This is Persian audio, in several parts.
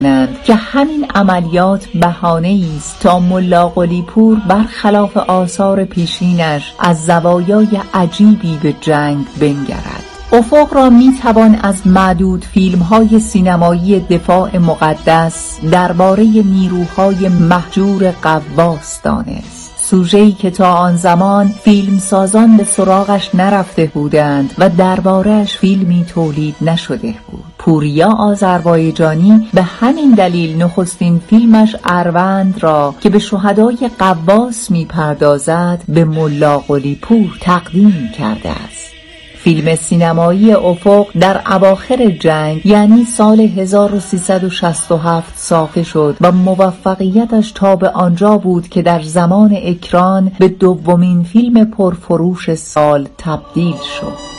که همین عملیات بهانه‌ای است تا ملا قلی‌پور برخلاف آثار پیشینش از زوایای عجیبی به جنگ بنگرد. افق را میتوان از معدود فیلم‌های سینمایی دفاع مقدس درباره نیروهای مهجور غواص دانست. سوژه‌ای که تا آن زمان فیلمسازان به سراغش نرفته بودند و درباره‌اش فیلمی تولید نشده بود. پوریا آذربایجانی به همین دلیل نخستین فیلمش اروند را که به شهدای غواص می‌پردازد به ملا قلی‌پور تقدیم کرده است. فیلم سینمایی افق در اواخر جنگ یعنی سال 1367 ساخته شد و موفقیتش تا به آنجا بود که در زمان اکران به دومین فیلم پرفروش سال تبدیل شد.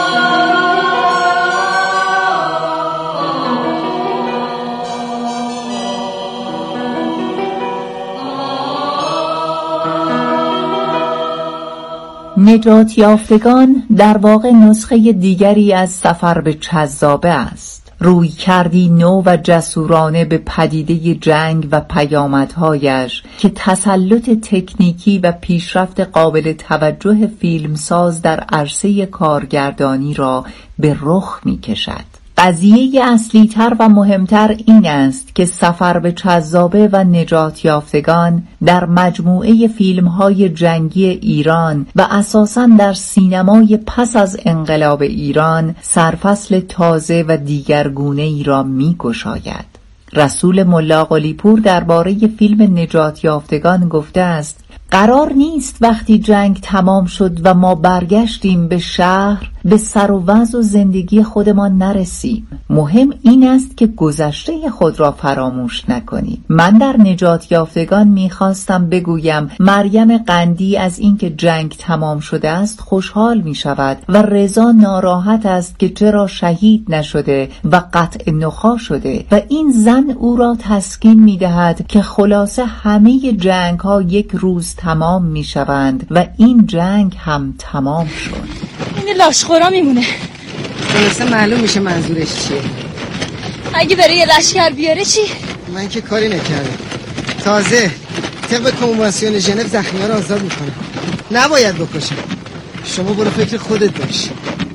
نجات یافتگان در واقع نسخه دیگری از سفر به چذابه است. روی کردی نو و جسورانه به پدیده جنگ و پیامدهایش که تسلط تکنیکی و پیشرفت قابل توجه فیلمساز در عرصه کارگردانی را به رخ می کشد. قضیه اصلی تر و مهمتر این است که سفر به چذابه و نجات یافتگان در مجموعه فیلم‌های جنگی ایران و اساساً در سینمای پس از انقلاب ایران سرفصل تازه و دیگرگونه‌ای را می‌گشاید. رسول ملا قلی‌پور درباره فیلم نجات یافتگان گفته است: قرار نیست وقتی جنگ تمام شد و ما برگشتیم به شهر به سر و وضع و زندگی خودمان نرسیم. مهم این است که گذشته خود را فراموش نکنیم. من در نجات یافتگان میخواستم بگویم مریم قندی از اینکه جنگ تمام شده است خوشحال می شود و رضا ناراحت است که چرا شهید نشده و قطع نخاع شده و این زن او را تسکین می دهد که خلاصه همه جنگ ها یک روز تمام می شوند و این جنگ هم تمام شد. این لاشخورا میمونه. خلاصه معلوم میشه منظورش چیه. اگه برای یه لشکر بیاره چی؟ من که کاری نکردم. تازه طبق کنوانسیون ژنو زخمی‌ها رو آزاد میکنه. نباید بکشه. شما برو فکر خودت باش.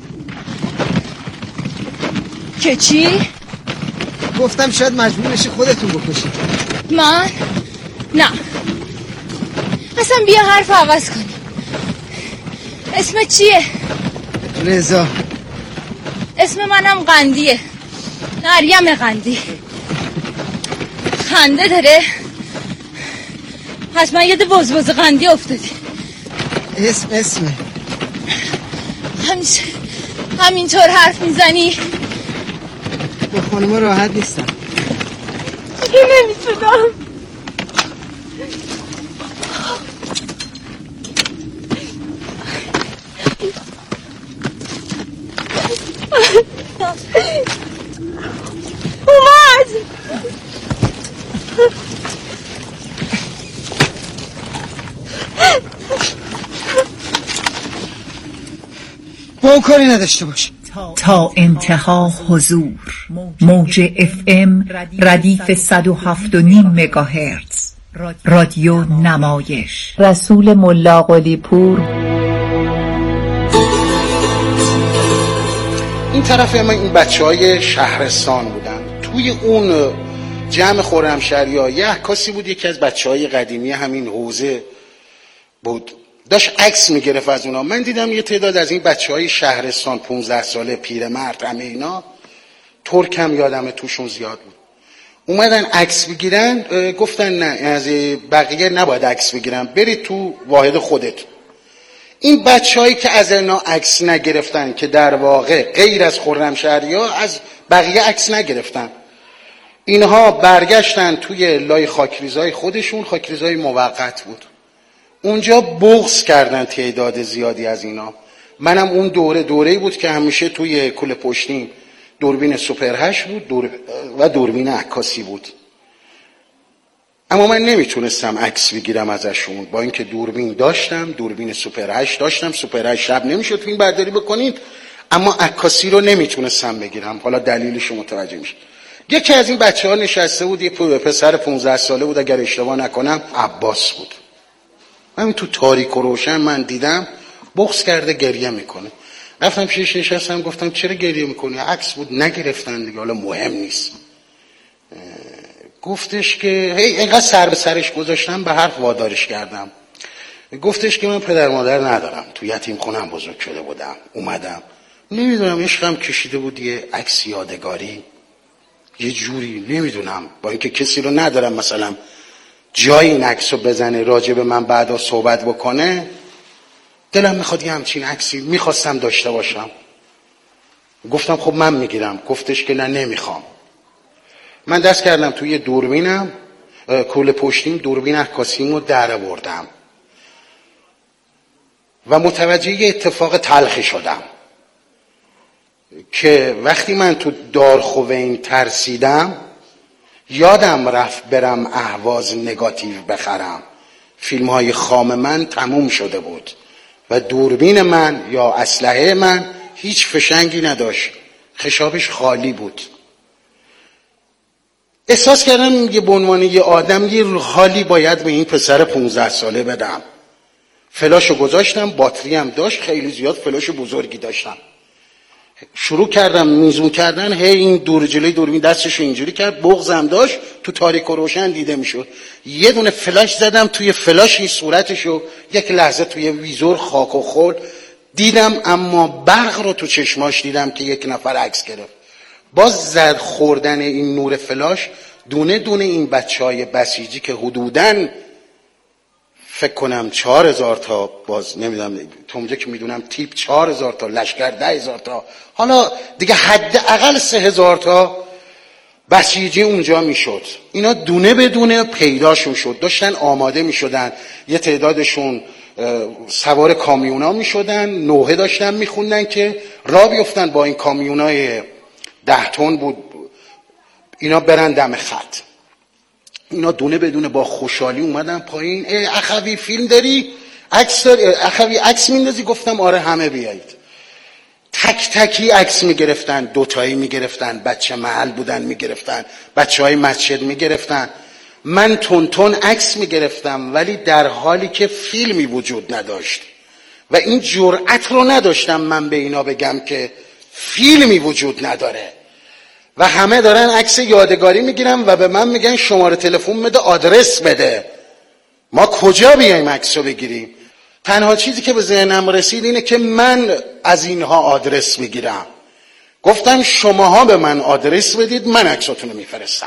که چی؟ گفتم شاید مجبور بشی خودتون بکشید. من؟ نه. اصلا بیا حرف عوض کنی. اسمت چیه؟ رضا. اسم منم قندیه. مریم قندی. خنده داره؟ حتما یه وزوز قندی افتادی. اسمه همینطور حرف میزنی؟ با خانوما راحت نیستم. دیگه نمیتونم. اومد. با کاری نداشته باش. تا انتها حضور. موج FM ردیف 107.5 مگاهرتز رادیو نمایش. رسول ملا قلی‌پور. این طرف من این بچه‌های شهرستان بودن. توی اون جمع خرمشهری‌ها یه عکاسی بود، یکی از بچه‌های قدیمی همین حوزه بود، داشت عکس میگرفت از اونا. من دیدم یه تعداد از این بچه‌های شهرستان 15 ساله پیرمرد همه اینا، ترک هم یادمه توشون زیاد بود، اومدن عکس بگیرن. گفتن نه از بقیه نباید عکس بگیرن، برید تو واحد خودت. این بچه‌هایی که از اینا عکس نگرفتن که در واقع غیر از خرمشهری‌ها از بقیه عکس نگرفتن، اینها برگشتن توی لای خاکریزای خودشون، خاکریزای موقت بود، اونجا بغض کردن تعداد زیادی از اینا. منم اون دوره‌ای بود که همیشه توی کوله پشتیم دوربین سوپر 8 بود و دوربین عکاسی بود، اما من نمیتونستم عکس بگیرم ازشون، با اینکه دوربین داشتم، دوربین سوپر 8 داشتم. سوپر 8 شب نمیشد فیلم برداری بکنید، اما عکاسی رو نمیتونستم بگیرم. حالا دلیلش رو متوجه میشید. یکی از این بچه‌ها نشسته بود، یه پسر 15 ساله بود اگر اشتباه نکنم، عباس بود. همین تو تاریک و روشن من دیدم بغض کرده گریه میکنه. رفتم پیشش نشستم، گفتم چرا گریه میکنی؟ عکس بود نگرفتن دیگه، حالا مهم نیست. گفتش که اینقدر سر به سرش گذاشتم به حرف وادارش کردم. گفتش که من پدر مادر ندارم، تو یتیم خونم بزرگ شده بودم، اومدم نمیدونم عشقم کشیده بود یه عکس یادگاری یه جوری، نمیدونم، با اینکه کسی رو ندارم مثلا جای این عکس رو بزنه راجع به من بعدا صحبت بکنه، دلم میخواد یه همچین عکسی میخواستم داشته باشم. گفتم خب من میگیرم. گفتش که نه نمیخوام. من دست کردم توی دوربینم، کوله پشتیم، دوربین عکاسیمو در آوردم و متوجه یه اتفاق تلخی شدم که وقتی من تو دارخوین ترسیدم یادم رفت برم اهواز نگاتیو بخرم. فیلم های خام من تموم شده بود و دوربین من یا اسلحه من هیچ فشنگی نداشت، خشابش خالی بود. احساس کردم یه به عنوان یه آدم یه حالی باید به این پسر 15 ساله بدم. فلاشو گذاشتم، باتری هم داشت، خیلی زیاد فلاش بزرگی داشتم. شروع کردم میزون کردن، هی این دور جلوی دوربین دستشو اینجوری کرد، بغضم داشت، تو تاریک و روشن دیده میشد. یه دونه فلاش زدم توی فلاش این صورتشو، یک لحظه توی ویزور خاک و خل دیدم، اما برق رو تو چشماش دیدم که یک نفر عکس گرفت. باز زد خوردن این نور فلاش دونه دونه این بچهای بسیجی که حدوداً فکر کنم 4000 تا، باز نمیدونم تو اونجا که میدونم تیپ 4000 تا، لشکر 10000 تا، حالا دیگه حداقل 3000 تا بسیجی اونجا میشد. اینا دونه به دونه پیداشون شد، داشتن آماده میشدن. یه تعدادشون سوار کامیونا میشدن، نوحه داشتن میخوندن که راه بیفتن با این کامیونای 10 تن بود، اینا برن دم خط. اینا دونه بدونه با خوشحالی اومدن پایین. اخوی فیلم داری؟ عکس داری؟ اخوی عکس میندازی؟ گفتم آره همه بیایید. تک تکی عکس میگرفتن، دوتایی میگرفتن، بچه محل بودن میگرفتن، بچه های مسجد میگرفتن. من تون عکس میگرفتم ولی در حالی که فیلمی وجود نداشت و این جرأت رو نداشتم من به اینا بگم که فیلمی وجود نداره و همه دارن عکس یادگاری میگیرن و به من میگن شماره تلفن بده، آدرس بده. ما کجا بیایم عکس رو بگیریم؟ تنها چیزی که به ذهنم رسید اینه که من از اینها آدرس میگیرم. گفتم شماها به من آدرس بدید، من عکساتون رو میفرستم.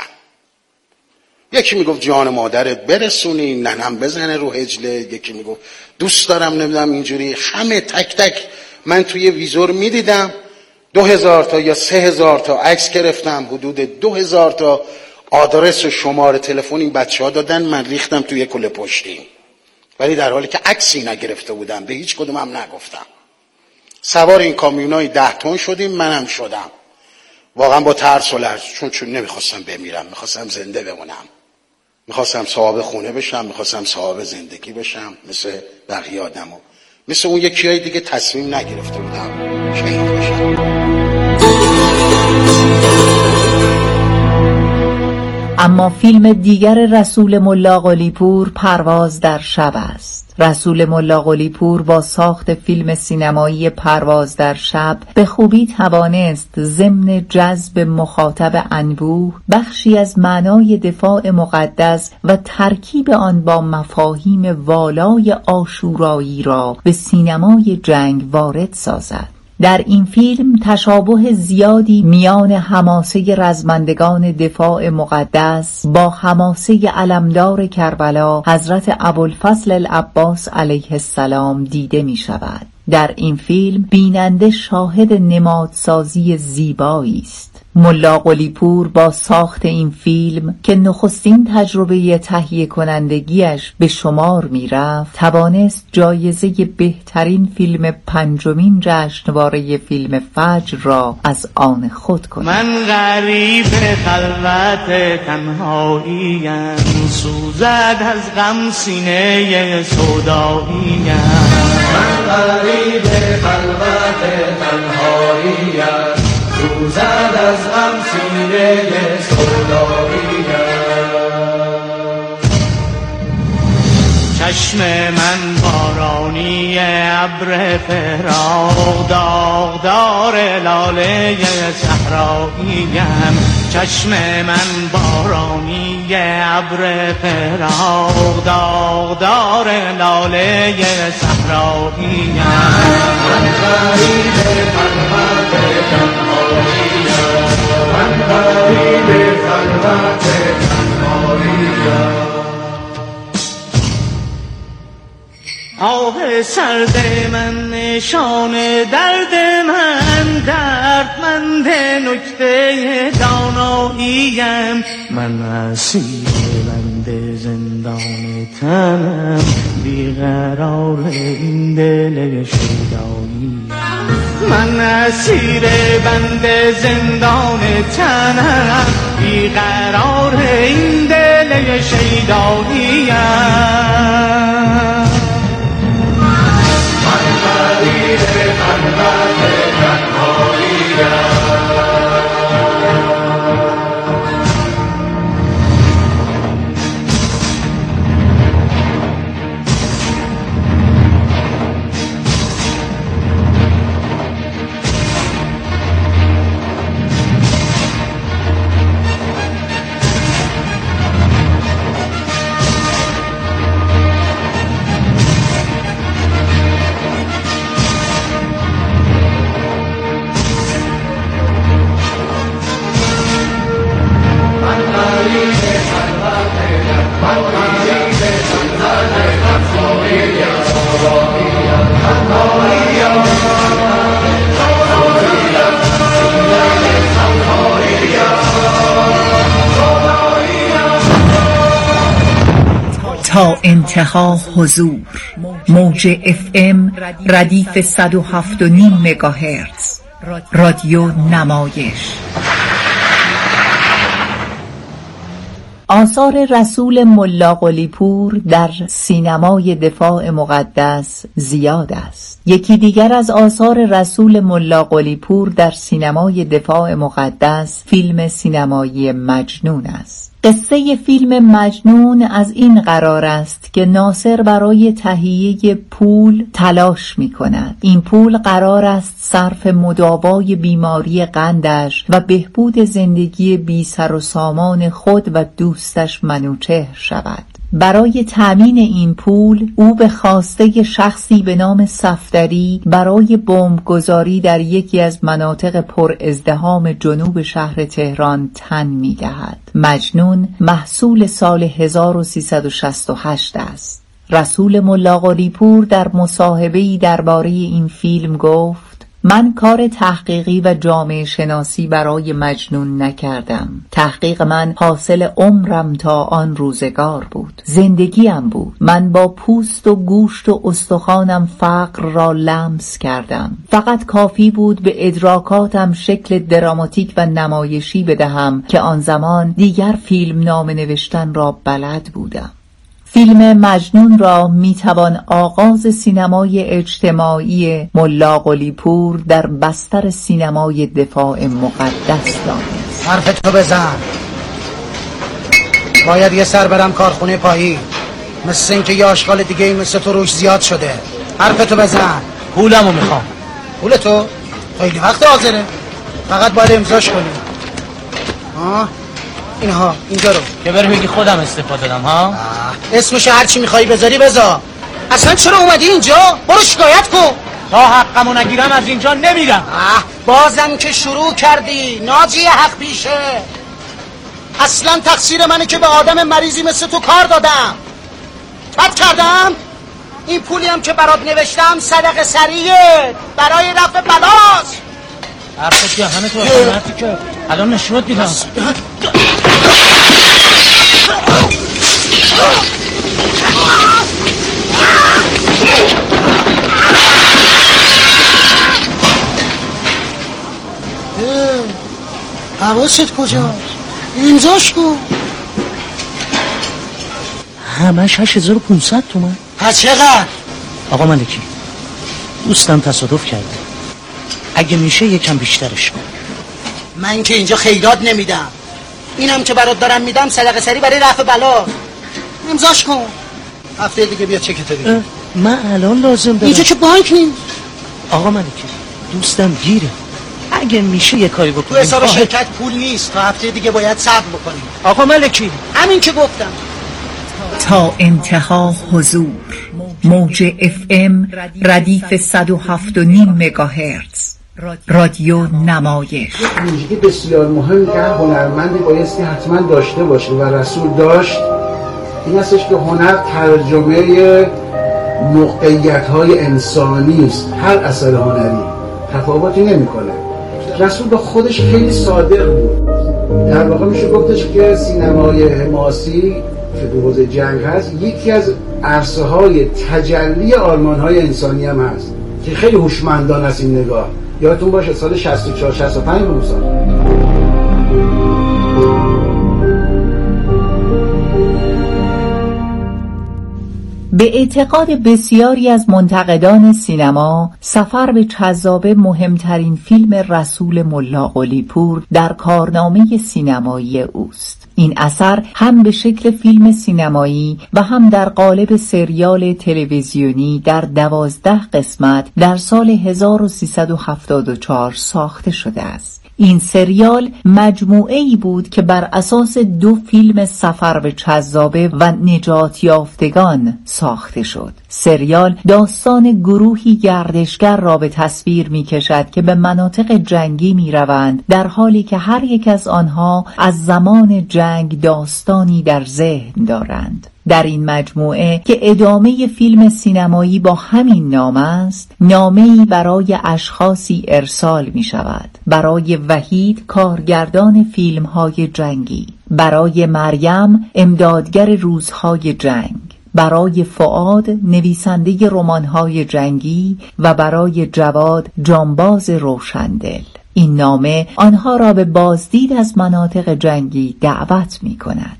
یکی میگفت جان مادرت برسونی، ننم بزنه رو هجله، یکی میگفت دوست دارم نمیدونم اینجوری. همه تک تک من توی ویزور میدیدم. 2000 تا یا 3000 تا عکس گرفتم، حدود 2000 تا آدرس و شماره تلفن این بچه‌ها دادن، من ریختم توی کوله پشتی، ولی در حالی که عکسی نگرفته بودم، به هیچ کدوم هم نگفتم. سوار این کامیونای 10 تن شدیم، منم شدم. واقعا با ترس و لرز، چون نمیخواستم بمیرم، میخواستم زنده بمونم، میخواستم صاحب خونه بشم، میخواستم صاحب زندگی بشم مثل بقیه آدمو، مثل اون یکیای دیگه تصمیم نگرفته بودم شهید بشم. اما فیلم دیگر رسول ملا قلی‌پور پرواز در شب است. رسول ملا قلی‌پور با ساخت فیلم سینمایی پرواز در شب به خوبی توانست ضمن جذب مخاطب انبوه بخشی از معنای دفاع مقدس و ترکیب آن با مفاهیم والای عاشورایی را به سینمای جنگ وارد سازد. در این فیلم تشابه زیادی میان حماسه رزمندگان دفاع مقدس با حماسه علمدار کربلا حضرت ابوالفضل العباس علیه السلام دیده می شود. در این فیلم بیننده شاهد نمادسازی زیبایی است. ملا قلی‌پور با ساخت این فیلم که نخستین تجربه تهیه کنندگیش به شمار می رفت، توانست جایزه بهترین فیلم 5مین جشنواره فیلم فجر را از آن خود کند. من غریب خلوت تنهاییم، سوزد از غم سینه سوداییم. من غریب خلوت تنهاییم، سوزد از غم سینه سوداییم. چشم من بارانی ابر فراق داغدار لاله صحراییم. چشم من بارانی ابر فراق داغدار لاله صحراییم. من غریب خلوت تنهاییم، من غریب خلوت تنهاییم. آه سرد من نشان درد من، دردمند نکته داناییم. من اسیر بند زندان تنم، بیقرار این دل شیداییم. من اسیر بند زندان تنم، بیقرار این دل شیداییم. تا انتها حضور. موج FM ردیف 107.5 مگاهرتز. رادیو نمایش. آثار رسول ملا قلی‌پور در سینمای دفاع مقدس زیاد است. یکی دیگر از آثار رسول ملا قلی‌پور در سینمای دفاع مقدس فیلم سینمایی مجنون است. قصه فیلم مجنون از این قرار است که ناصر برای تهیه پول تلاش می کند. این پول قرار است صرف مداوای بیماری قندش و بهبود زندگی بی سر و سامان خود و دوستش منوچهر شود. برای تأمین این پول او به خواسته شخصی به نام صفدری برای بمبگذاری در یکی از مناطق پر ازدحام جنوب شهر تهران تن می‌دهد. مجنون محصول سال 1368 است. رسول ملا قلی‌پور در مصاحبه‌ای درباره این فیلم گفت: من کار تحقیقی و جامعه شناسی برای مجنون نکردم. تحقیق من حاصل عمرم تا آن روزگار بود، زندگیم بود. من با پوست و گوشت و استخوانم فقر را لمس کردم. فقط کافی بود به ادراکاتم شکل دراماتیک و نمایشی بدهم که آن زمان دیگر فیلم نامه نوشتن را بلد بودم. فیلم مجنون را میتوان آغاز سینمای اجتماعی ملا قلی‌پور در بستر سینمای دفاع مقدس دانست. حرفتو بزن. باید یه سر برم کارخونه پایی، مثل این که یه آشغال دیگه این مثل تو روش زیاد شده. حرفتو بزن. پولمو میخوام. پولتو؟ خیلی وقت حاضره، فقط باید امضاش کنی. اینها اینجا رو که بره بگی خودم استفاده دادم. ها اسمش هر چی میخوای بذاری بذار. اصلا چرا اومدی اینجا؟ برو شکایت کن. تا حقمو نگیرم از اینجا نمیرم. بازم که شروع کردی ناجی حق پیشه. اصلا تقصیر منه که به آدم مریضی مثل تو کار دادم. بد کردم؟ این پولی هم که برات نوشتم صدقه سریه برای رفع بلاست. حرفت که همه تو حکمتی که الان نشونت دیدم. حواست کجاست؟ امضاش کن. همش 8500 تومن. پس چقدر؟ آقا ملکی، دوستم تصادف کرده، اگه میشه یکم بیشترش کن. من که اینجا خیرات نمیدم، اینم که برات دارم میدم صدقه سری برای رفع بلا. امضاش کن، هفته دیگه بیا چکت بگیر. من الان لازم دارم. اینجا که بانک نیست. آقا ملکی دوستم گیره، اگه میشه یه کاری بکنیم. تو حساب شرکت پول نیست، تا هفته دیگه باید صبر بکنیم. آقا ملکی همین که گفتم. تا انتها حضور. موج FM ردیف 107.5 مگاهرتز، رادیو نمایش. ویژگی بسیار مهم که هنرمندی بایستی حتما داشته باشه و رسول داشت، این هستش که هنر ترجمه موقعیت‌های انسانی است. هر اثر هنری تفاوتی نمی‌کنه. رسول با خودش خیلی صادق بود. در واقع میشه گفتش که سینمای حماسی که تو حوزه جنگ هست یکی از عرصه‌های تجلی آرمان‌های انسانی هم هست که خیلی هوشمندانه است این نگاه. یادتون باشه سال 64 65 بود سال. به اعتقاد بسیاری از منتقدان سینما، سفر به چذابه مهمترین فیلم رسول ملا قلی‌پور در کارنامه سینمایی اوست. این اثر هم به شکل فیلم سینمایی و هم در قالب سریال تلویزیونی در 12 قسمت در سال 1374 ساخته شده است. این سریال مجموعه‌ای بود که بر اساس 2 فیلم سفر به چذابه و نجات یافتگان ساخته شد. سریال داستان گروهی گردشگر را به تصویر می‌کشد که به مناطق جنگی می‌روند، در حالی که هر یک از آنها از زمان جنگ داستانی در ذهن دارند. در این مجموعه که ادامه فیلم سینمایی با همین نام است، نامه‌ای برای اشخاصی ارسال می شود. برای وحید، کارگردان فیلم‌های جنگی، برای مریم، امدادگر روزهای جنگ، برای فؤاد، نویسنده رمان‌های جنگی و برای جواد، جانباز روشندل. این نامه آنها را به بازدید از مناطق جنگی دعوت می کند.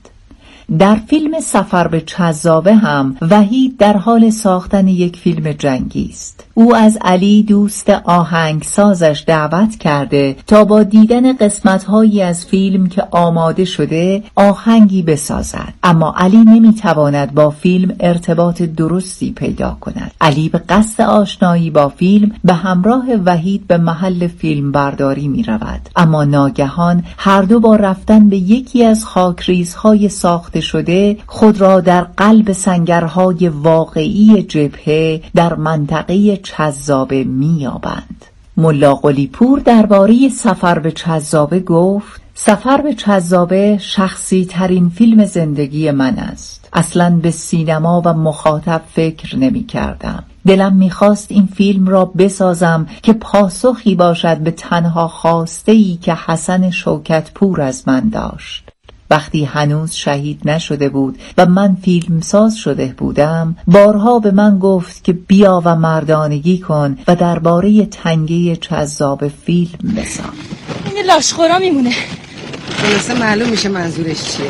در فیلم سفر به چذابه هم وحید در حال ساختن یک فیلم جنگی است. او از علی دوست آهنگسازش دعوت کرده تا با دیدن قسمت‌هایی از فیلم که آماده شده آهنگی بسازد، اما علی نمی‌تواند با فیلم ارتباط درستی پیدا کند. علی به قصد آشنایی با فیلم به همراه وحید به محل فیلم برداری می‌رود، اما ناگهان هر دو با رفتن به یکی از خاکریزهای ساخته شده خود را در قلب سنگرهای واقعی جبهه در منطقه چذابه می‌یابند. ملا قلی‌پور درباره سفر به چذابه گفت: سفر به چذابه شخصی ترین فیلم زندگی من است. اصلاً به سینما و مخاطب فکر نمی کردم. دلم می‌خواست این فیلم را بسازم که پاسخی باشد به تنها خواسته‌ای که حسن شوکتپور از من داشت. وقتی هنوز شهید نشده بود و من فیلمساز شده بودم، بارها به من گفت که بیا و مردانگی کن و درباره تنگه چذاب فیلم بساز. این لاشخورا میمونه. خلاصه معلوم میشه منظورش چیه.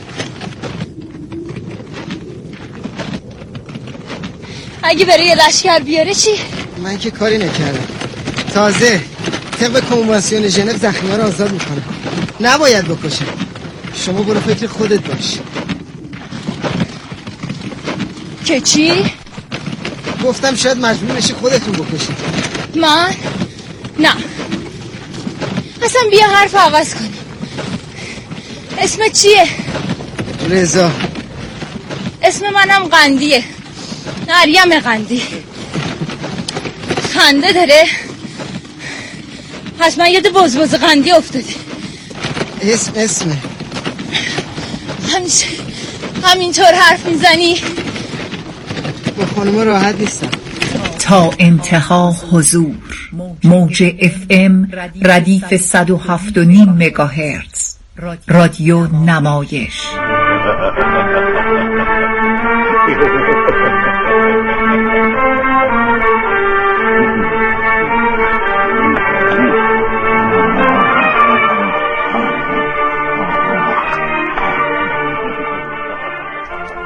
اگه برای لشکر بیاره چی؟ من که کاری نکردم. تازه طبق کنوانسیون ژنو زخمی‌ها رو آزاد میکنه. نباید بکشه. شما برو فکر خودت باش. که چی؟ گفتم شاید مجبور نشی خودتون بکشید. من؟ نه. اصلا بیا حرف عوض کنیم. اسمت چیه؟ رضا. اسم منم قندیه. مریم قندی. خنده داره؟ حتما یاد بزبز قندی افتادی. اسمه همینطور حرف میزنی؟ با خانوما راحت نیستم. تا انتها حضور. موج FM ردیف 107.5 مگاهرتز، رادیو نمایش.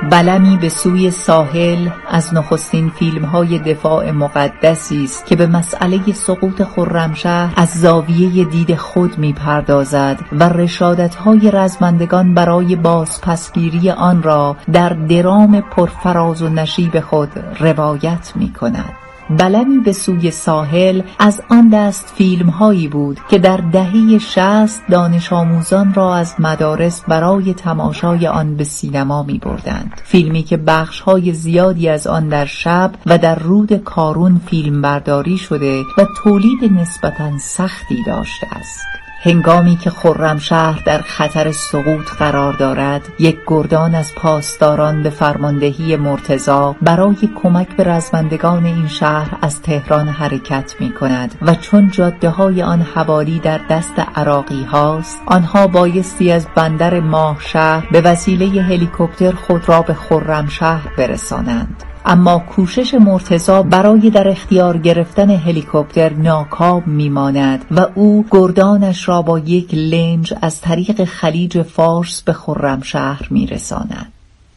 بلمی به سوی ساحل از نخستین فیلم‌های دفاع مقدسی است که به مسئله سقوط خرمشهر از زاویه دید خود می‌پردازد و رشادت‌های رزمندگان برای بازپسگیری آن را در درام پرفراز و نشیب خود روایت می‌کند. بلمی به سوی ساحل از آن دست فیلم هایی بود که در دهه 60 دانش آموزان را از مدارس برای تماشای آن به سینما می بردند. فیلمی که بخش های زیادی از آن در شب و در رود کارون فیلم برداری شده و تولید نسبتاً سختی داشته است. هنگامی که خرمشهر در خطر سقوط قرار دارد، یک گردان از پاسداران به فرماندهی مرتضی برای کمک به رزمندگان این شهر از تهران حرکت می کند و چون جاده های آن حوالی در دست عراقی هاست، آنها بایستی از بندر ماهشهر به وسیله هلیکوپتر خود را به خرمشهر برسانند. اما کوشش مرتضی برای در اختیار گرفتن هلیکوپتر ناکام میماند و او گردانش را با یک لنج از طریق خلیج فارس به خرمشهر میرساند.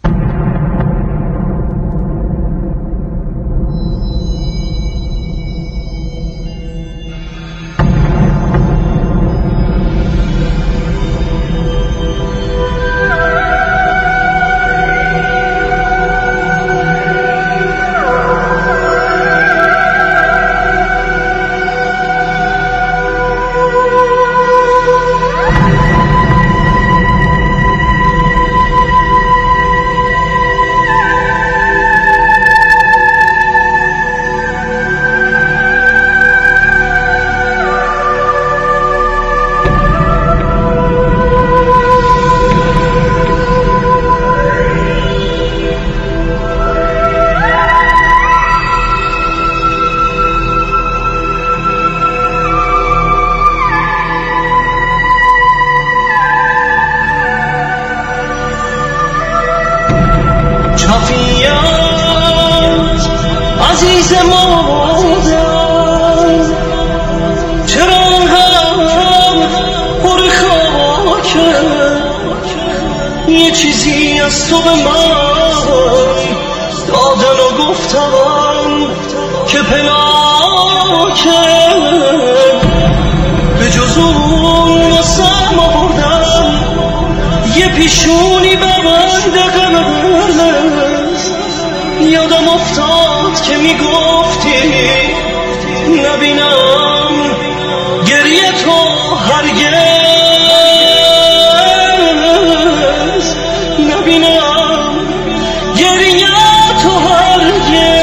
عزیز مادر چرا هم پر خاکه یه چیزی از تو به من دادن و گفتن که پناکه به جز اون واسم آوردن یه پیشونی ببنده قرمز یادم افتاد که میگفتی نبینم گریه تو هرگز نبینم گریه تو هرگز.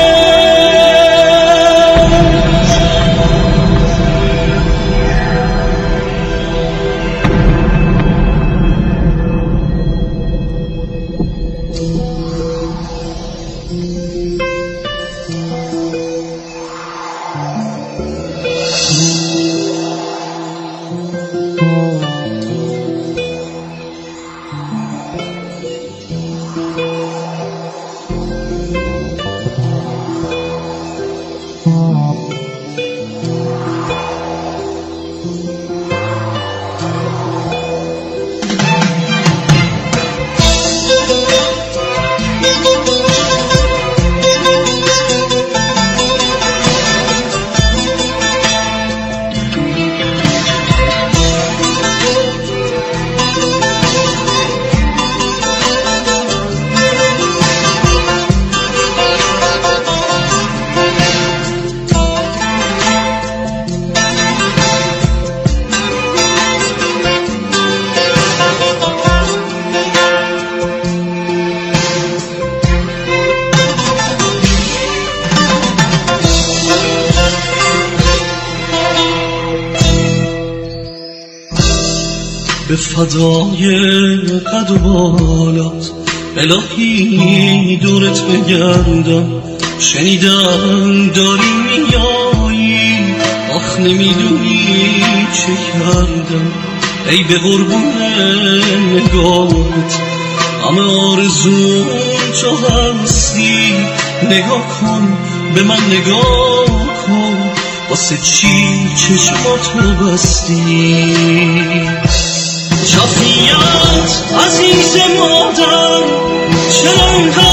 به فدای قد و بالات الهی دورت بگردم شنیدم داری میایی آخ نمیدونی چه کردم ای به قربون نگاهت همه آرزون تو هستی نگاه کن به من نگاه کن واسه چی چشماتو بستی شفیعت عزیز مادر چرا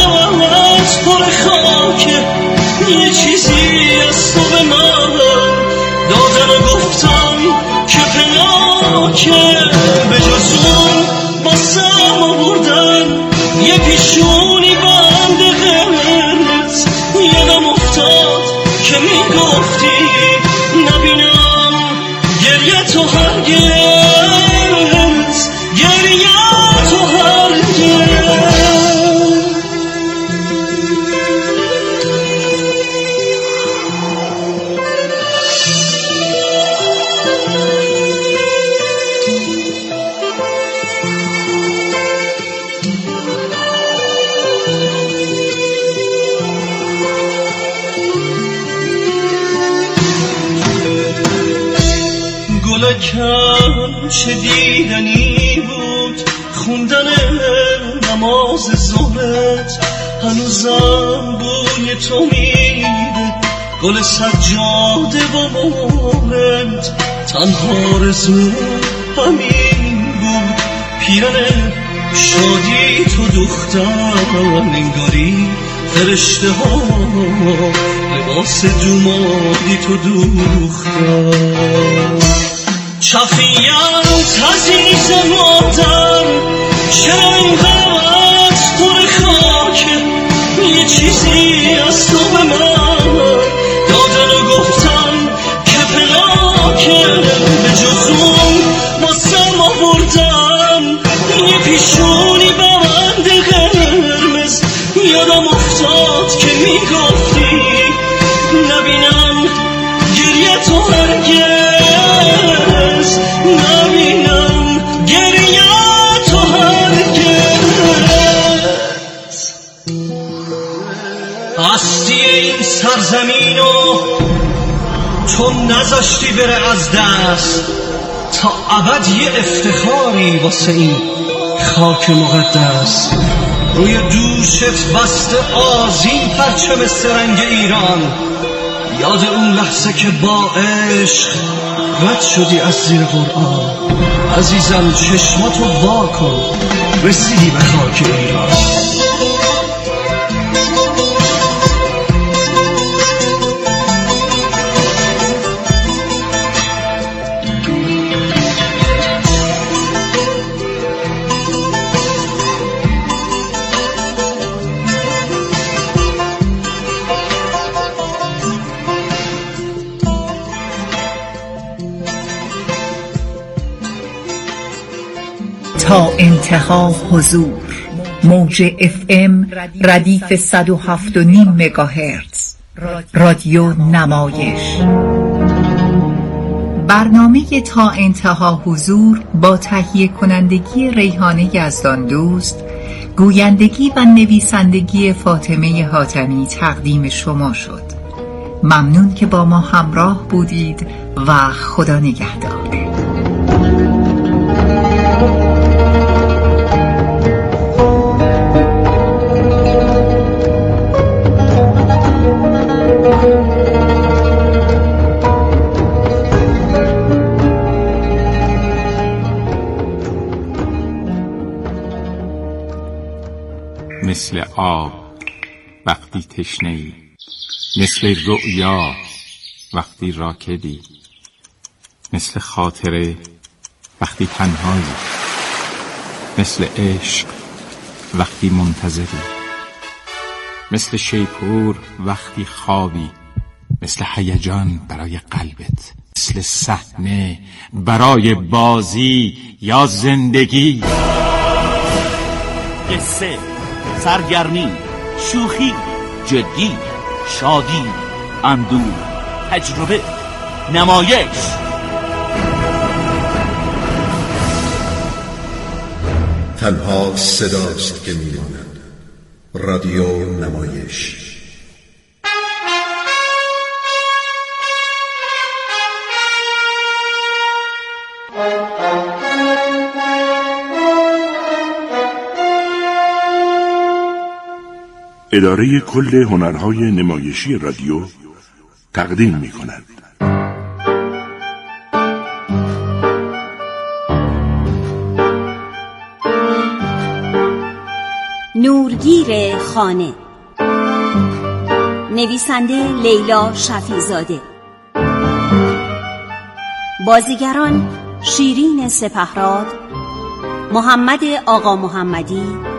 که به جز اون واسم آوردن یه پیشونی بند قرمز. یادم افتاد که میگفتی نبینم گریه تو هرگز، گریه تو هرگز. گلکن چه دیدنی بود خوندن نماز ظهرت، هنوزم بوی تو میده گل سجاده با مهرت. تنها آرزو همین بود پیرن شادی تو دختر، انگاری فرشته ها لباس دومادی تو دوختر. شفیعت عزیز مادر چرا این قلبت پر خاکه؟ یه چیزی از تو به من دادن و گفتن که پلاکه. به جز اون واسم آوردن یه پیشونی بند قرمز. یادم افتاد که میگفتی نبینم گریه تو هرگز، نبینم گریه تو هرگز. هستی این سرزمینو تو نذاشتی بره از دست، تا ابد یه افتخاری واسه این خاک مقدس. روی دوشت بسته آذین پرچم سرنگ ایران، یاد اون لحظه که با عشق رد شدی از زیر قرآن. عزیزم چشماتو وا کن رسیدی به خاک ایران. تا انتها حضور. موج FM ردیف 107.5 مگاهرتز. رادیو نمایش. برنامه تا انتها حضور با تهیه کنندگی ریحانه یزدان دوست، گویندگی و نویسندگی فاطمه حاتمی تقدیم شما شد. ممنون که با ما همراه بودید و خدا نگهدار. مثل آب وقتی تشنه‌ای، مثل رؤیا وقتی راکدی، مثل خاطره وقتی تنهایی، مثل عشق وقتی منتظری، مثل شیپور وقتی خوابی، مثل هیجان برای قلبت، مثل صحنه برای بازی یا زندگی. قصه، سرگرمی، شوخی، جدی، شادی، اندوه، تجربه، نمایش. تنها صداست که میماند. رادیو نمایش. اداره کل هنرهای نمایشی رادیو تقدیم می‌کند. نورگیر خانه، نویسنده لیلا شفیع‌زاده، بازیگران شیرین سپهراد، محمد آقا محمدی،